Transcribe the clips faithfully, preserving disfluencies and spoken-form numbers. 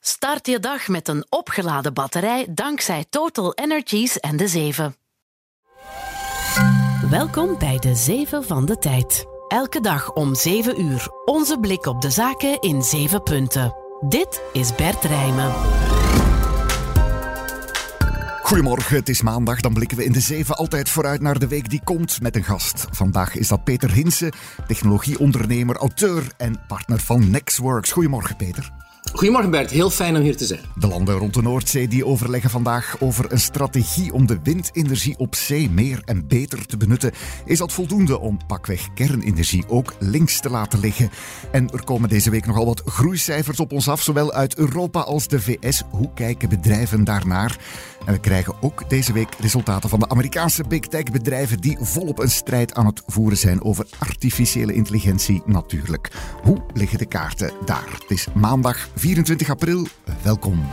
Start je dag met een opgeladen batterij dankzij Total Energies en de zeven. Welkom bij de zeven van de tijd. Elke dag om zeven uur. Onze blik op de zaken in zeven punten. Dit is Bert Rijmen. Goedemorgen, het is maandag. Dan blikken we in de zeven altijd vooruit naar de week die komt met een gast. Vandaag is dat Peter Hinsen, technologieondernemer, auteur en partner van Nextworks. Goedemorgen, Peter. Goedemorgen Bert, heel fijn om hier te zijn. De landen rond de Noordzee die overleggen vandaag over een strategie om de windenergie op zee meer en beter te benutten. Is dat voldoende om pakweg kernenergie ook links te laten liggen? En er komen deze week nogal wat groeicijfers op ons af, zowel uit Europa als de V S. Hoe kijken bedrijven daarnaar? En we krijgen ook deze week resultaten van de Amerikaanse big tech bedrijven die volop een strijd aan het voeren zijn over artificiële intelligentie natuurlijk. Hoe liggen de kaarten daar? Het is maandag vierentwintig april. Welkom.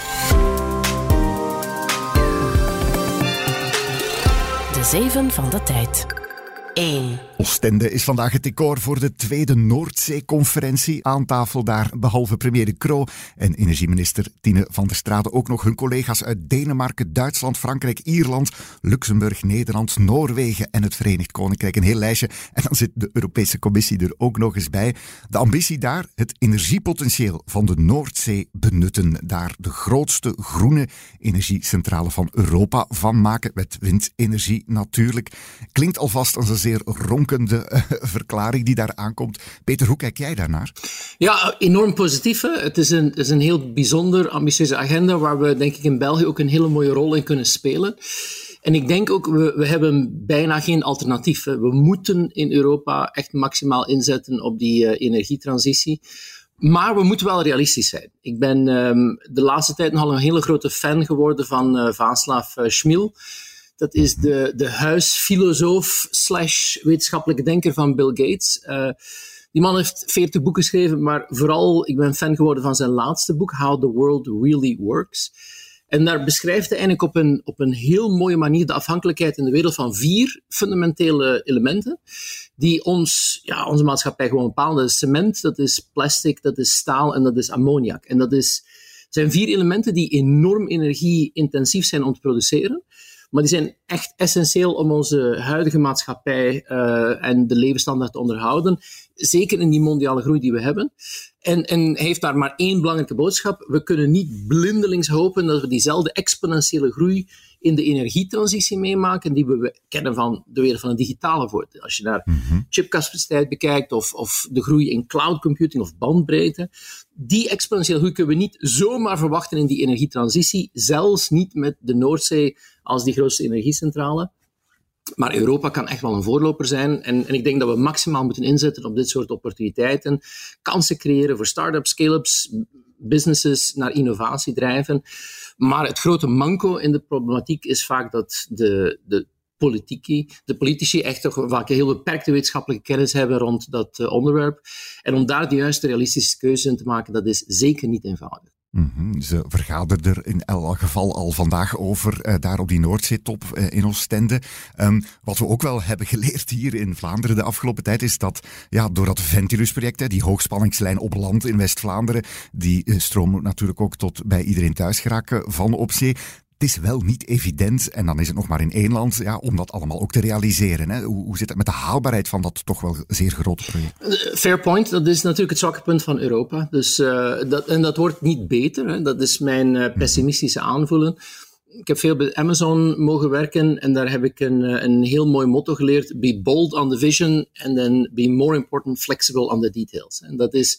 De zeven van de tijd. één. Oostende is vandaag het decor voor de tweede Noordzee-conferentie. Aan tafel daar, behalve premier De Croo en energieminister Tine van der Strade, ook nog hun collega's uit Denemarken, Duitsland, Frankrijk, Ierland, Luxemburg, Nederland, Noorwegen en het Verenigd Koninkrijk. Een heel lijstje. En dan zit de Europese Commissie er ook nog eens bij. De ambitie daar, het energiepotentieel van de Noordzee benutten. Daar de grootste groene energiecentrale van Europa van maken. Met windenergie natuurlijk. Klinkt alvast als een zeer ronkende uh, verklaring die daar aankomt. Peter, hoe kijk jij daarnaar? Ja, enorm positief. Hè? Het is een, het is een heel bijzonder ambitieuze agenda waar we denk ik in België ook een hele mooie rol in kunnen spelen. En ik denk ook, we, we hebben bijna geen alternatief. Hè? We moeten in Europa echt maximaal inzetten op die uh, energietransitie. Maar we moeten wel realistisch zijn. Ik ben um, de laatste tijd nogal een hele grote fan geworden van uh, Václav uh, Smil. Dat is de, de huisfilosoof slash wetenschappelijke denker van Bill Gates. Uh, die man heeft veertig boeken geschreven, maar vooral, ik ben fan geworden van zijn laatste boek, How the World Really Works. En daar beschrijft hij eigenlijk op een, op een heel mooie manier de afhankelijkheid in de wereld van vier fundamentele elementen die ons, ja, onze maatschappij gewoon bepalen. Dat is cement, dat is plastic, dat is staal en dat is ammoniak. En dat is, zijn vier elementen die enorm energie-intensief zijn om te produceren. Maar die zijn echt essentieel om onze huidige maatschappij uh, en de levensstandaard te onderhouden. Zeker in die mondiale groei die we hebben. En, en hij heeft daar maar één belangrijke boodschap. We kunnen niet blindelings hopen dat we diezelfde exponentiële groei in de energietransitie meemaken die we kennen van de wereld van het digitale voort. Als je naar mm-hmm. chipcapaciteit bekijkt of, of de groei in cloud computing of bandbreedte. Die exponentiële groei kunnen we niet zomaar verwachten in die energietransitie. Zelfs niet met de Noordzee als die grootste energiecentrale. Maar Europa kan echt wel een voorloper zijn. En, en ik denk dat we maximaal moeten inzetten op dit soort opportuniteiten. Kansen creëren voor start-ups, scale-ups, businesses naar innovatie drijven. Maar het grote manco in de problematiek is vaak dat de, de, politici, de politici echt toch vaak een heel beperkte wetenschappelijke kennis hebben rond dat uh, onderwerp. En om daar de juiste realistische keuze in te maken, dat is zeker niet eenvoudig. Mm-hmm. Ze vergaderen er in elk geval al vandaag over, uh, daar op die Noordzeetop uh, in Oostende. Um, wat we ook wel hebben geleerd hier in Vlaanderen de afgelopen tijd is dat, ja, door dat Ventilus-project, hè, die hoogspanningslijn op land in West-Vlaanderen, die uh, stroom moet natuurlijk ook tot bij iedereen thuis geraken van op zee. Het is wel niet evident, en dan is het nog maar in één land, ja, om dat allemaal ook te realiseren. Hè. Hoe, hoe zit het met de haalbaarheid van dat toch wel zeer grote project? Fair point, dat is natuurlijk het zwakke punt van Europa. Dus, uh, dat, en dat wordt niet beter, hè. Dat is mijn uh, pessimistische aanvoelen. Ik heb veel bij Amazon mogen werken en daar heb ik een, een heel mooi motto geleerd. Be bold on the vision and then be more important, flexible on the details. En dat is...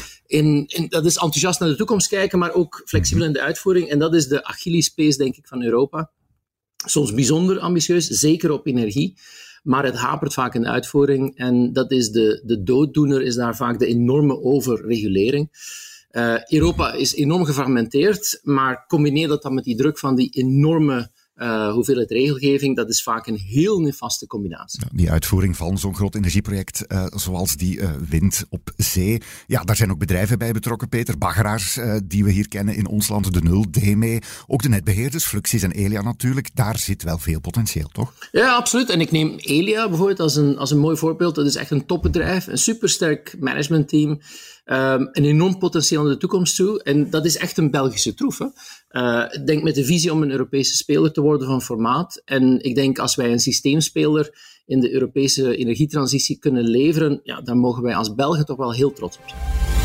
In, in, dat is enthousiast naar de toekomst kijken, maar ook flexibel in de uitvoering. En dat is de Achillespees, denk ik, van Europa. Soms bijzonder ambitieus, zeker op energie. Maar het hapert vaak in de uitvoering. En dat is de, de dooddoener, is daar vaak de enorme overregulering. Uh, Europa is enorm gefragmenteerd, maar combineer dat dan met die druk van die enorme uh, hoeveelheid regelgeving, dat is vaak een heel nefaste combinatie. Ja, die uitvoering van zo'n groot energieproject uh, zoals die uh, wind op zee. Ja, daar zijn ook bedrijven bij betrokken, Peter. Baggeraars uh, die we hier kennen in ons land, de Nul, D M E. Ook de netbeheerders, Fluxys en Elia natuurlijk. Daar zit wel veel potentieel, toch? Ja, absoluut. En ik neem Elia bijvoorbeeld als een, als een mooi voorbeeld. Dat is echt een topbedrijf, een supersterk managementteam. Um, een enorm potentieel naar de toekomst toe. En dat is echt een Belgische troef. Hè. Uh, ik denk met de visie om een Europese speler te worden van formaat. En ik denk als wij een systeemspeler in de Europese energietransitie kunnen leveren, ja, dan mogen wij als Belgen toch wel heel trots op zijn.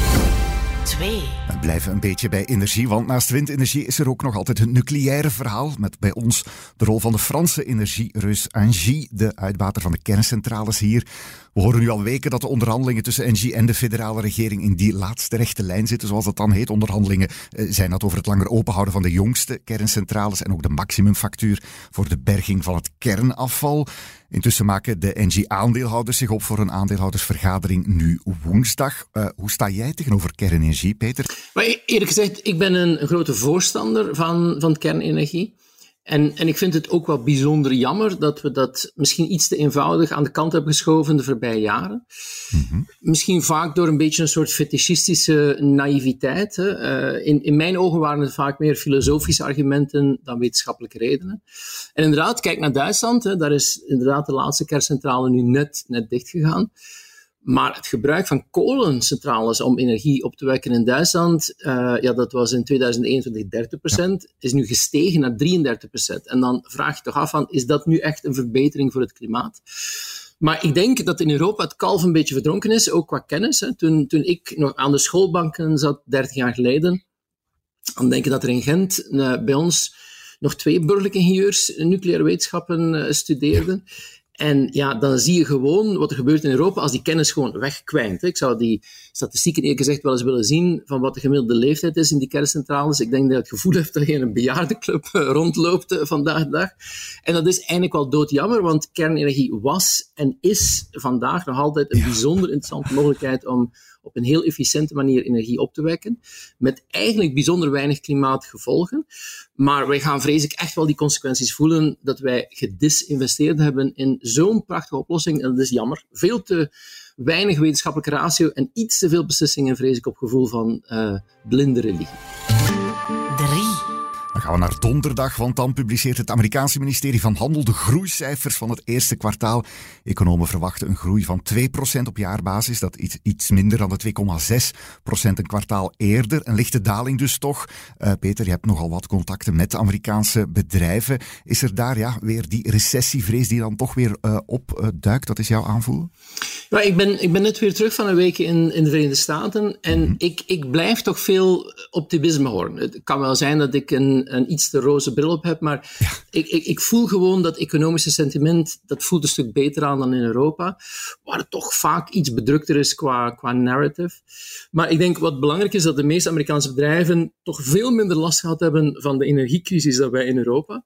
twee. We blijven een beetje bij energie, want naast windenergie is er ook nog altijd het nucleaire verhaal. Met bij ons de rol van de Franse energiereus Engie, de uitbater van de kerncentrales hier. We horen nu al weken dat de onderhandelingen tussen Engie en de federale regering in die laatste rechte lijn zitten, zoals dat dan heet. Onderhandelingen zijn dat over het langer openhouden van de jongste kerncentrales en ook de maximumfactuur voor de berging van het kernafval. Intussen maken de Engie-aandeelhouders zich op voor een aandeelhoudersvergadering nu woensdag. Uh, hoe sta jij tegenover kernenergie, Peter? Maar eerlijk gezegd, ik ben een, een grote voorstander van, van kernenergie. En, en ik vind het ook wel bijzonder jammer dat we dat misschien iets te eenvoudig aan de kant hebben geschoven de voorbije jaren. Mm-hmm. Misschien vaak door een beetje een soort fetischistische naïviteit. Hè. Uh, in, in mijn ogen waren het vaak meer filosofische argumenten dan wetenschappelijke redenen. En inderdaad, kijk naar Duitsland. Hè. Daar is inderdaad de laatste kerncentrale nu net, net dichtgegaan. Maar het gebruik van kolencentrales om energie op te wekken in Duitsland, uh, ja, dat was in tweeduizend eenentwintig dertig procent, is nu gestegen naar drieëndertig procent. En dan vraag je toch af van, is dat nu echt een verbetering voor het klimaat? Maar ik denk dat in Europa het kalf een beetje verdronken is, ook qua kennis. Hè. Toen, toen ik nog aan de schoolbanken zat, dertig jaar geleden, dan denk ik dat er in Gent uh, bij ons nog twee burgerlijke ingenieurs nucleaire wetenschappen uh, studeerden. En ja, dan zie je gewoon wat er gebeurt in Europa als die kennis gewoon wegkwijnt. Ik zou die statistieken eerlijk gezegd wel eens willen zien van wat de gemiddelde leeftijd is in die kerncentrales. Ik denk dat je het gevoel hebt dat je in een bejaardenclub rondloopt vandaag de dag. En dat is eigenlijk wel doodjammer, want kernenergie was en is vandaag nog altijd een bijzonder interessante mogelijkheid om op een heel efficiënte manier energie op te wekken, met eigenlijk bijzonder weinig klimaatgevolgen. Maar wij gaan vrees ik echt wel die consequenties voelen dat wij gedisinvesteerd hebben in zo'n prachtige oplossing. En dat is jammer. Veel te weinig wetenschappelijke ratio en iets te veel beslissingen vrees ik op gevoel van uh, blinde religie. drie. Dan gaan we naar donderdag, want dan publiceert het Amerikaanse ministerie van Handel de groeicijfers van het eerste kwartaal. Economen verwachten een groei van twee procent op jaarbasis. Dat iets, iets minder dan de twee komma zes procent een kwartaal eerder. Een lichte daling dus toch. Uh, Peter, je hebt nogal wat contacten met Amerikaanse bedrijven. Is er daar ja, weer die recessievrees die dan toch weer uh, opduikt? Uh, dat is jouw aanvoelen? Ja, ik, ben, ik ben net weer terug van een week in, in de Verenigde Staten en mm-hmm. ik, ik blijf toch veel optimisme horen. Het kan wel zijn dat ik een een iets te roze bril op heb, maar ja. ik, ik, ik voel gewoon dat economische sentiment, dat voelt een stuk beter aan dan in Europa, waar het toch vaak iets bedrukter is qua, qua narrative. Maar ik denk wat belangrijk is, dat de meeste Amerikaanse bedrijven toch veel minder last gehad hebben van de energiecrisis dan wij in Europa.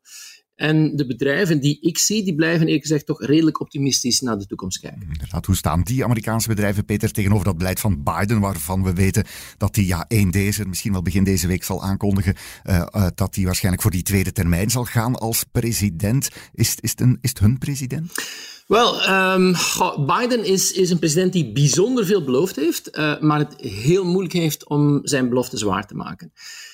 En de bedrijven die ik zie, die blijven eerlijk gezegd toch redelijk optimistisch naar de toekomst kijken. Inderdaad, hoe staan die Amerikaanse bedrijven, Peter, tegenover dat beleid van Biden, waarvan we weten dat hij ja, eind deze, misschien wel begin deze week zal aankondigen, uh, uh, dat hij waarschijnlijk voor die tweede termijn zal gaan als president. Is, is, het, een, is het hun president? Wel, um, Biden is, is een president die bijzonder veel beloofd heeft, uh, maar het heel moeilijk heeft om zijn beloftes waar te maken.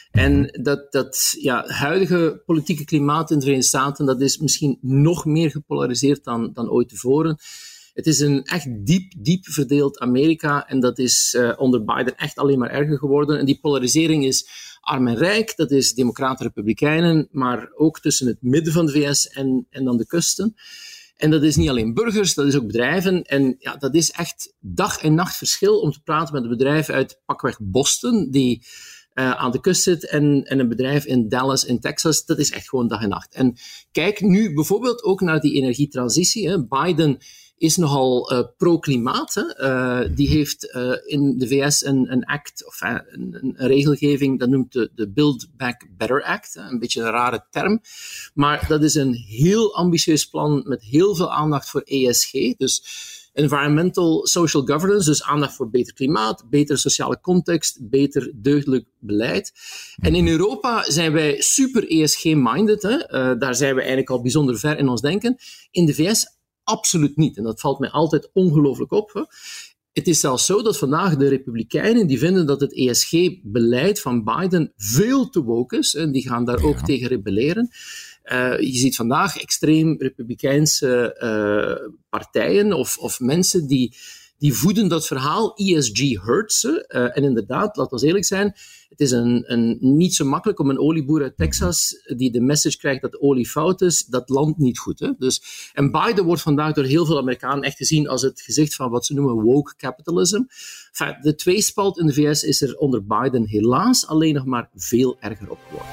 En dat, dat ja, huidige politieke klimaat in de Verenigde Staten, dat is misschien nog meer gepolariseerd dan, dan ooit tevoren. Het is een echt diep, diep verdeeld Amerika en dat is uh, onder Biden echt alleen maar erger geworden. En die polarisering is arm en rijk, dat is democraten, republikeinen, maar ook tussen het midden van de V S en, en dan de kusten. En dat is niet alleen burgers, dat is ook bedrijven. En ja, dat is echt dag en nacht verschil om te praten met een bedrijf uit pakweg Boston, die Uh, aan de kust zit en, en een bedrijf in Dallas in Texas, dat is echt gewoon dag en nacht. En kijk nu bijvoorbeeld ook naar die energietransitie. Hè. Biden is nogal uh, pro-klimaat. Hè. Uh, die heeft uh, in de V S een, een act, of uh, een, een regelgeving, dat noemt de, de Build Back Better Act. Hè. Een beetje een rare term. Maar dat is een heel ambitieus plan met heel veel aandacht voor E S G. Dus environmental social governance, dus aandacht voor beter klimaat, betere sociale context, beter deugdelijk beleid. En in Europa zijn wij super E S G-minded. Hè? Uh, daar zijn we eigenlijk al bijzonder ver in ons denken. In de V S absoluut niet. En dat valt mij altijd ongelooflijk op. Hè? Het is zelfs zo dat vandaag de Republikeinen die vinden dat het E S G-beleid van Biden veel te woke is. En die gaan daar ja. ook tegen rebelleren. Uh, je ziet vandaag extreem republikeinse uh, partijen of, of mensen die, die voeden dat verhaal. E S G hurts. Uh, en inderdaad, laten we eerlijk zijn, het is een, een, niet zo makkelijk om een olieboer uit Texas die de message krijgt dat olie fout is, dat landt niet goed. Hè? Dus, en Biden wordt vandaag door heel veel Amerikanen echt gezien als het gezicht van wat ze noemen woke capitalism. Enfin, de tweespalt in de V S is er onder Biden helaas alleen nog maar veel erger op geworden.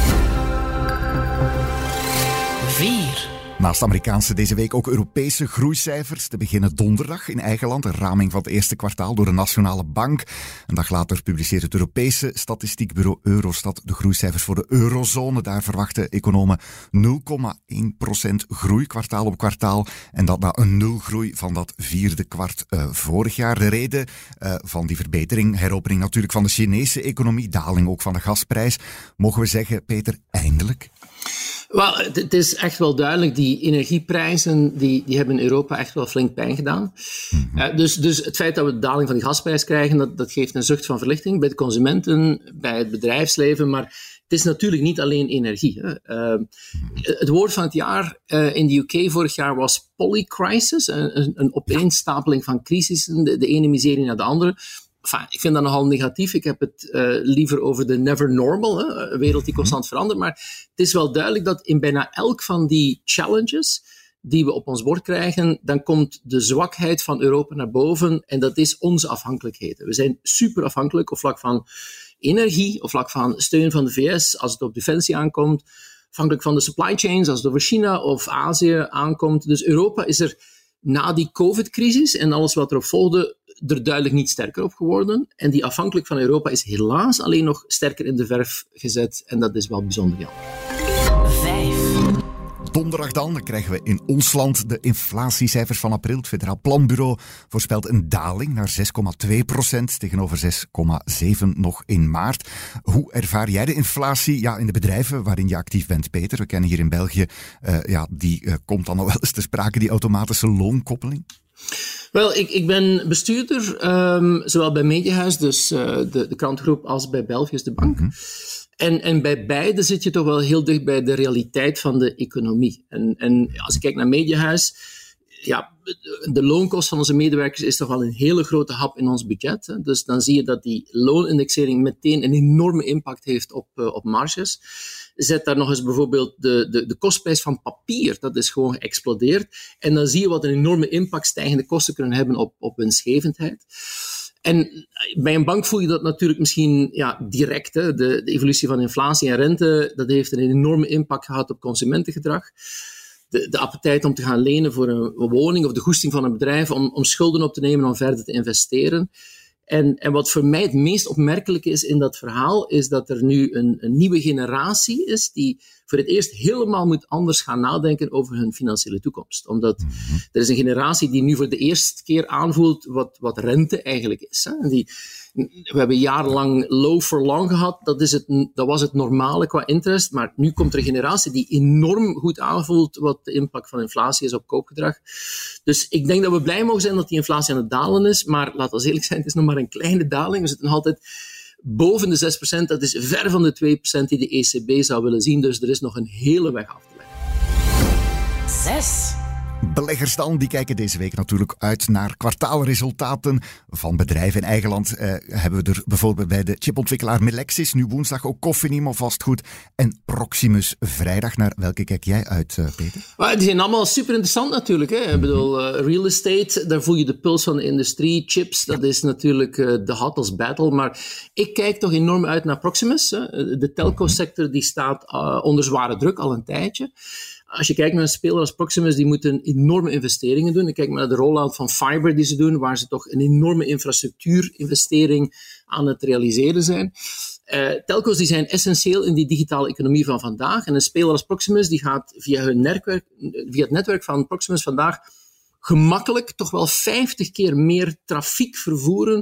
vier. Naast Amerikaanse deze week ook Europese groeicijfers. Te beginnen donderdag in eigen land. Een raming van het eerste kwartaal door de Nationale Bank. Een dag later publiceert het Europese statistiekbureau Eurostat de groeicijfers voor de eurozone. Daar verwachten economen nul komma één procent groei kwartaal op kwartaal. En dat na een nulgroei van dat vierde kwart uh, vorig jaar. De reden uh, van die verbetering, heropening natuurlijk van de Chinese economie, daling ook van de gasprijs. Mogen we zeggen, Peter, eindelijk? Wel, het is echt wel duidelijk, die energieprijzen die, die hebben in Europa echt wel flink pijn gedaan. Mm-hmm. Uh, dus, dus het feit dat we de daling van die gasprijs krijgen, dat, dat geeft een zucht van verlichting bij de consumenten, bij het bedrijfsleven, maar het is natuurlijk niet alleen energie. Hè. Uh, mm-hmm. Het woord van het jaar uh, in de U K vorig jaar was polycrisis, een, een opeenstapeling van crisissen, de, de ene miserie naar de andere. Enfin, ik vind dat nogal negatief. Ik heb het uh, liever over de never normal, hè, een wereld die constant verandert. Maar het is wel duidelijk dat in bijna elk van die challenges die we op ons bord krijgen, dan komt de zwakheid van Europa naar boven en dat is onze afhankelijkheden. We zijn super afhankelijk op vlak van energie, op vlak van steun van de V S als het op defensie aankomt, afhankelijk van de supply chains als het over China of Azië aankomt. Dus Europa is er na die COVID-crisis en alles wat erop volgde er duidelijk niet sterker op geworden. En die afhankelijk van Europa is helaas alleen nog sterker in de verf gezet. En dat is wel bijzonder jammer. Vijf. Donderdag dan krijgen we in ons land de inflatiecijfers van april. Het Federaal Planbureau voorspelt een daling naar zes komma twee procent tegenover zes komma zeven nog in maart. Hoe ervaar jij de inflatie ja, in de bedrijven waarin je actief bent, Peter? We kennen hier in België, uh, ja, die uh, komt dan nog wel eens ter sprake, die automatische loonkoppeling. Wel, ik, ik ben bestuurder, um, zowel bij Mediahuis, dus uh, de, de krantgroep, als bij Belgisch de Bank. Mm-hmm. En, en bij beide zit je toch wel heel dicht bij de realiteit van de economie. En, en als ik kijk naar Mediahuis, ja, de loonkost van onze medewerkers is toch wel een hele grote hap in ons budget. Hè. Dus dan zie je dat die loonindexering meteen een enorme impact heeft op, uh, op marges. Zet daar nog eens bijvoorbeeld de, de, de kostprijs van papier, dat is gewoon geëxplodeerd. En dan zie je wat een enorme impact stijgende kosten kunnen hebben op, op winstgevendheid. En bij een bank voel je dat natuurlijk misschien ja, direct. Hè. De, de evolutie van inflatie en rente, dat heeft een enorme impact gehad op consumentengedrag. De, de appetijt om te gaan lenen voor een, een woning of de goesting van een bedrijf om, om schulden op te nemen om verder te investeren. En, en wat voor mij het meest opmerkelijke is in dat verhaal, is dat er nu een, een nieuwe generatie is die voor het eerst helemaal moet anders gaan nadenken over hun financiële toekomst. Omdat mm-hmm. er is een generatie die nu voor de eerste keer aanvoelt wat, wat rente eigenlijk is. Hè? En die, we hebben jarenlang low for long gehad, dat, is het, dat was het normale qua interest, maar nu komt er een generatie die enorm goed aanvoelt wat de impact van inflatie is op koopgedrag. Dus ik denk dat we blij mogen zijn dat die inflatie aan het dalen is, maar laten we eerlijk zijn, het is nog maar een kleine daling. We zitten nog altijd boven de zes procent, dat is ver van de twee procent die de E C B zou willen zien, dus er is nog een hele weg af te leggen. Zes. Beleggers dan, die kijken deze week natuurlijk uit naar kwartaalresultaten van bedrijven in eigen land. Uh, hebben we er bijvoorbeeld bij de chipontwikkelaar Melexis, nu woensdag ook Cofinimo vastgoed en Proximus vrijdag. Naar welke kijk jij uit, uh, Peter? Maar die zijn allemaal super interessant natuurlijk. Hè? Mm-hmm. Ik bedoel, uh, real estate, daar voel je de puls van de industrie. Chips, dat is natuurlijk uh, de hot als battle. Maar ik kijk toch enorm uit naar Proximus. Hè? De telco-sector die staat uh, onder zware druk al een tijdje. Als je kijkt naar een speler als Proximus, die moeten enorme investeringen doen. Ik kijk maar naar de rollout van fiber die ze doen, waar ze toch een enorme infrastructuurinvestering aan het realiseren zijn. Uh, telco's die zijn essentieel in die digitale economie van vandaag. En een speler als Proximus die gaat via, hun netwerk, via het netwerk van Proximus vandaag gemakkelijk toch wel vijftig keer meer trafiek vervoeren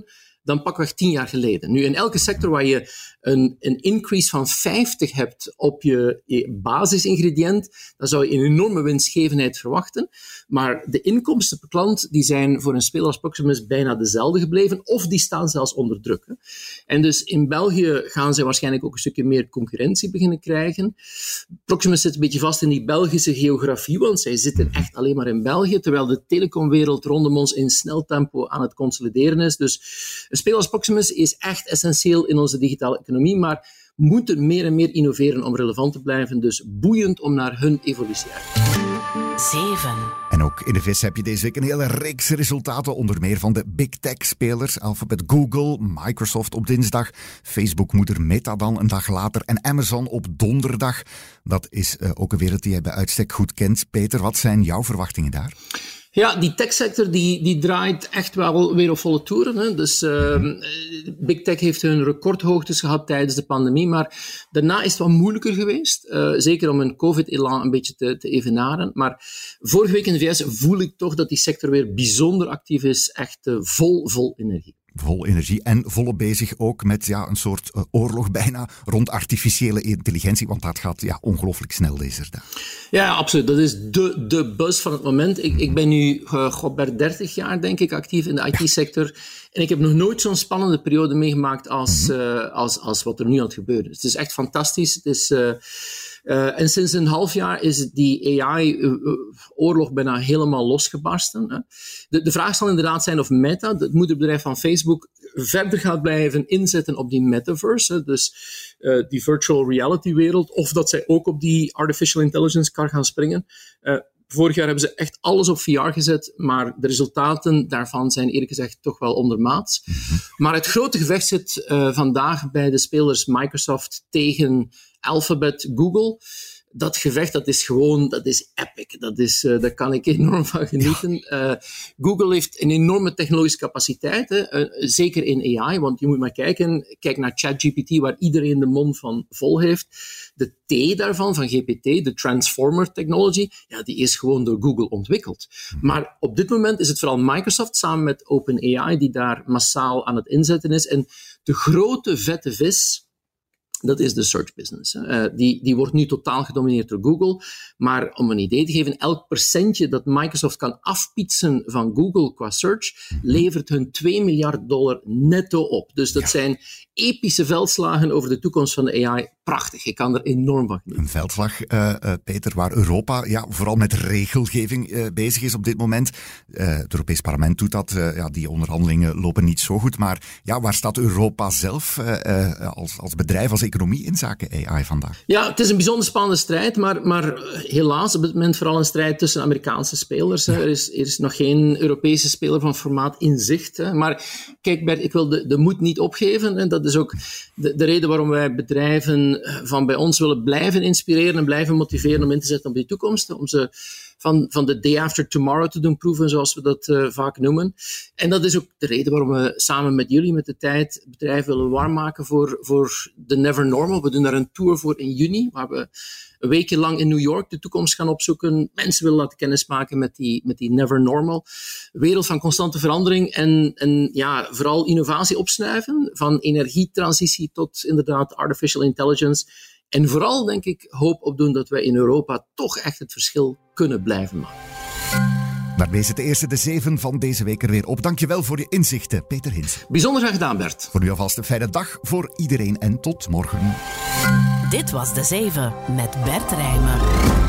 dan pakweg tien jaar geleden. Nu, in elke sector waar je een, een increase van vijftig hebt op je, je basisingrediënt, dan zou je een enorme winstgevendheid verwachten. Maar de inkomsten per klant die zijn voor een speler als Proximus bijna dezelfde gebleven, of die staan zelfs onder druk. Hè. En dus in België gaan zij waarschijnlijk ook een stukje meer concurrentie beginnen krijgen. Proximus zit een beetje vast in die Belgische geografie, want zij zitten echt alleen maar in België, terwijl de telecomwereld rondom ons in snel tempo aan het consolideren is. Dus een speler als Proximus is echt essentieel in onze digitale economie, maar moeten meer en meer innoveren om relevant te blijven. Dus boeiend om naar hun evolutie uit te kijken. zeven. En ook in de vis heb je deze week een hele reeks resultaten, onder meer van de big tech-spelers, Alphabet, Google, Microsoft op dinsdag, Facebook-moeder Meta dan een dag later en Amazon op donderdag. Dat is uh, ook een wereld die je bij uitstek goed kent. Peter, wat zijn jouw verwachtingen daar? Ja, die techsector die, die draait echt wel weer op volle toeren. Hè. Dus uh, Big Tech heeft hun recordhoogtes gehad tijdens de pandemie, maar daarna is het wat moeilijker geweest. Uh, zeker om een COVID-elan een beetje te, te evenaren. Maar vorige week in de V S voel ik toch dat die sector weer bijzonder actief is. Echt uh, vol, vol energie. Vol energie en volop bezig ook met ja, een soort uh, oorlog bijna rond artificiële intelligentie, want dat gaat ja, ongelooflijk snel deze dag. Ja, absoluut. Dat is de, de buzz van het moment. Ik, ik ben nu uh, God, bij dertig jaar, denk ik, actief in de I T-sector. En ik heb nog nooit zo'n spannende periode meegemaakt als, uh, als, als wat er nu aan het gebeuren is. Het is echt fantastisch. Het is... Uh, Uh, en sinds een half jaar is die A I-oorlog bijna helemaal losgebarsten. Hè. De, de vraag zal inderdaad zijn of Meta, het moederbedrijf van Facebook, verder gaat blijven inzetten op die metaverse, hè, dus uh, die virtual reality-wereld, of dat zij ook op die artificial intelligence kar gaan springen. Uh, Vorig jaar hebben ze echt alles op V R gezet, maar de resultaten daarvan zijn eerlijk gezegd toch wel ondermaats. Mm-hmm. Maar het grote gevecht zit uh, vandaag bij de spelers Microsoft tegen Alphabet, Google. Dat gevecht, dat is gewoon, dat is epic. Dat is, uh, daar kan ik enorm van genieten. Uh, Google heeft een enorme technologische capaciteit, hè, uh, zeker in A I, want je moet maar kijken, kijk naar ChatGPT, waar iedereen de mond van vol heeft. De T daarvan, van G P T, de Transformer Technology, ja, die is gewoon door Google ontwikkeld. Maar op dit moment is het vooral Microsoft samen met OpenAI die daar massaal aan het inzetten is. En de grote vette vis, dat is de search business. Uh, die, die wordt nu totaal gedomineerd door Google. Maar om een idee te geven, elk procentje dat Microsoft kan afpietsen van Google qua search, levert hun twee miljard dollar netto op. Dus dat ja. zijn epische veldslagen over de toekomst van de A I. Prachtig, ik kan er enorm van genieten. Een veldslag, uh, uh, Peter, waar Europa ja, vooral met regelgeving uh, bezig is op dit moment. Uh, het Europees Parlement doet dat. Uh, ja, die onderhandelingen lopen niet zo goed. Maar ja, waar staat Europa zelf uh, uh, als, als bedrijf, als economie in zaken A I vandaag? Ja, het is een bijzonder spannende strijd, maar, maar helaas op dit moment vooral een strijd tussen Amerikaanse spelers. Ja. Er, is, er is nog geen Europese speler van formaat in zicht. Hè. Maar kijk Bert, ik wil de, de moed niet opgeven. En dat is ook de, de reden waarom wij bedrijven van bij ons willen blijven inspireren en blijven motiveren om in te zetten op die toekomst. Om ze van, van de day after tomorrow te doen proeven, zoals we dat uh, vaak noemen. En dat is ook de reden waarom we samen met jullie, met de tijd, het bedrijf willen warm maken voor, voor de Never Normal. We doen daar een tour voor in juni, waar we een weekje lang in New York de toekomst gaan opzoeken. Mensen willen laten kennismaken met die, met die Never Normal. Wereld van constante verandering en, en ja, vooral innovatie opsnuiven. Van energietransitie tot inderdaad artificial intelligence. En vooral, denk ik, hoop opdoen dat wij in Europa toch echt het verschil kunnen blijven maken. Daarmee zit de eerste de zeven van deze week er weer op. Dankjewel voor je inzichten, Peter Hinsen. Bijzonder graag gedaan, Bert. Voor nu alvast een fijne dag voor iedereen en tot morgen. Dit was de zeven met Bert Rijmen.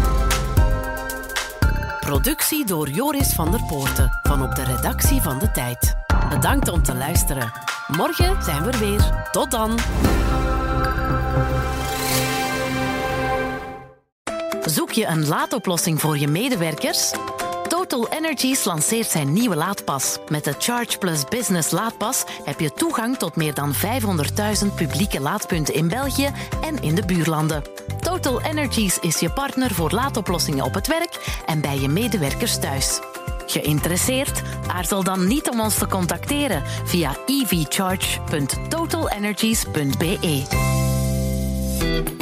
Productie door Joris van der Poorten van op de redactie van De Tijd. Bedankt om te luisteren. Morgen zijn we er weer. Tot dan. Zoek je een laadoplossing voor je medewerkers? Total Energies lanceert zijn nieuwe laadpas. Met de Charge Plus Business laadpas heb je toegang tot meer dan vijfhonderdduizend publieke laadpunten in België en in de buurlanden. Total Energies is je partner voor laadoplossingen op het werk en bij je medewerkers thuis. Geïnteresseerd? Aarzel dan niet om ons te contacteren via e v charge punt total energies punt b e.